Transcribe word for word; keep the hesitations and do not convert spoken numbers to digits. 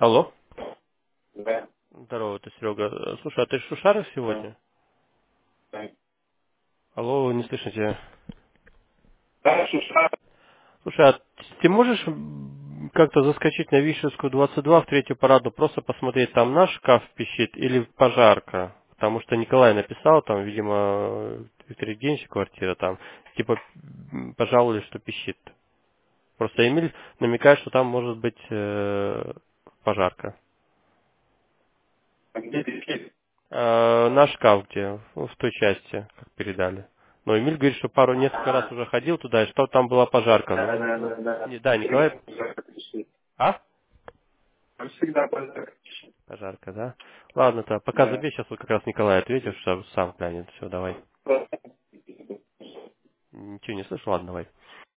Алло. Да, Здорово, это Серега. Э, Слушай, а ты в Шушарах да, сегодня? да. Алло, не слышно тебя. Да, слушай, Слушай, а ты можешь м, как-то заскочить на Вишевскую двадцать два в третью парадную, просто посмотреть, там наш шкаф пищит или пожарка? Потому что Николай написал, там, видимо, Виктор Евгеньевич квартира, там, типа, м, пожаловали, что пищит. Просто Эмиль намекает, что там может быть э, пожарка. а где ты? Э, наш шкаф где? Ну, в той части, как передали. Но Эмиль говорит, что пару, несколько раз А, уже ходил туда, и что там была пожарка. да, Ну, да, ну, да, да. не- да, Николай... Всегда пожарка пищит. А? Там всегда пожарка пищит. Пожарка, да? Ладно-то, пока Да. забей, сейчас вот как раз Николай ответил, что сам глянет. Все, давай. Просто Ничего не слышу, ладно, давай.